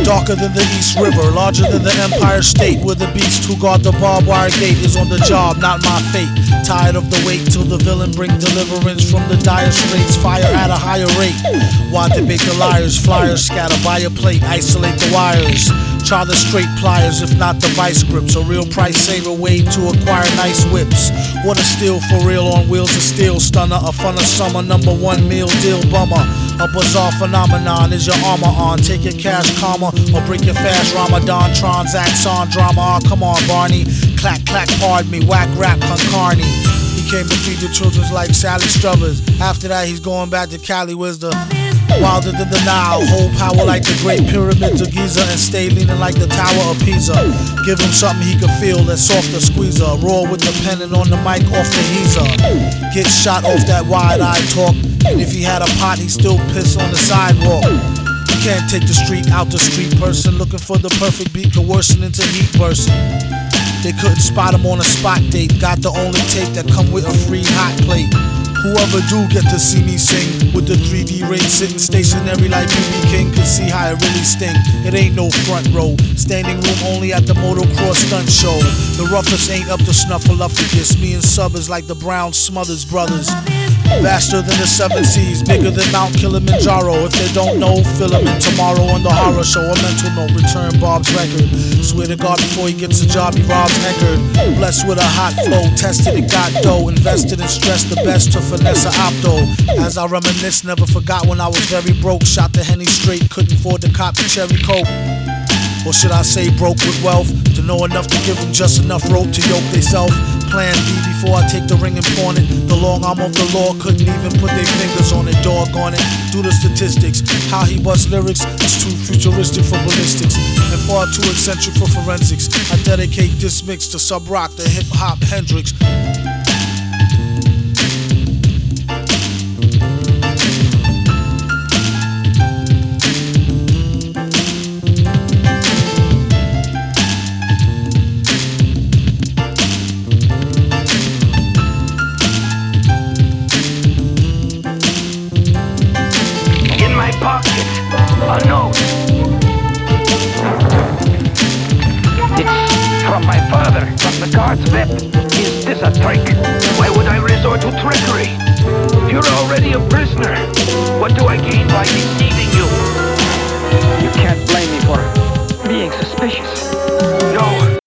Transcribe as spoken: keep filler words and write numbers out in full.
Darker than the East River, larger than the Empire State, where the beast who guard the barbed wire gate is on the job, not my fate. Tired of the wait till the villain bring deliverance from the dire straits, fire at a higher rate. Why debate the liars, flyers scatter by a plate, isolate the wires. Try the straight pliers, if not the vice grips. A real price saver way to acquire nice whips. What a steal for real on wheels of steel. Stunner, a fun of summer, number one meal deal bummer. A bizarre phenomenon, is your armor on? Take your cash karma or break your fast Ramadan. Transacts on drama, oh, come on Barney. Clack clack, pardon me, whack rap con carne. He came to feed the children's like Sally Struthers. After that he's going back to Cali, where's the wilder than the Nile, hold power like the Great Pyramids of Giza, and stay leaning like the Tower of Pisa. Give him something he can feel that's softer squeezer. Roar with the pen and on the mic off the heezer. Get shot off that wide-eyed talk, and if he had a pot he'd still piss on the sidewalk. You can't take the street out the street person, looking for the perfect beat coercing into heat bursting. They couldn't spot him on a spot date, got the only tape that come with a free hot plate. Whoever do get to see me sing with the three D ring sitting stationary like B B King could see how it really sting. It ain't no front row, standing room only at the motocross stunt show. The roughest ain't up to snuffleupagus. Me and Sub is like the Brown Smothers brothers. Vaster than the seven seas, bigger than Mount Kilimanjaro. If they don't know, fill them in tomorrow on the horror show. A mental note, return Bob's record. Swear to God before he gets a job he robs Eckerd. Blessed with a hot flow, tested it, got dough. Invested and stressed the best to finesse a opto. As I reminisce, never forgot when I was very broke. Shot the Henny straight, couldn't afford to cop the cherry coke. Or should I say broke with wealth, to know enough to give them just enough rope to yoke they self. Plan B before I take the ring and pawn it. The long arm of the law couldn't even put their fingers on it. Doggone it, do the statistics. How he busts lyrics is too futuristic for ballistics and far too eccentric for forensics. I dedicate this mix to Sub Rock, the hip hop Hendrix. Pocket, a note. It's from my father, from the guard's V I P. Is this a trick? Why would I resort to trickery? You're already a prisoner. What do I gain by deceiving you? You can't blame me for being suspicious. No.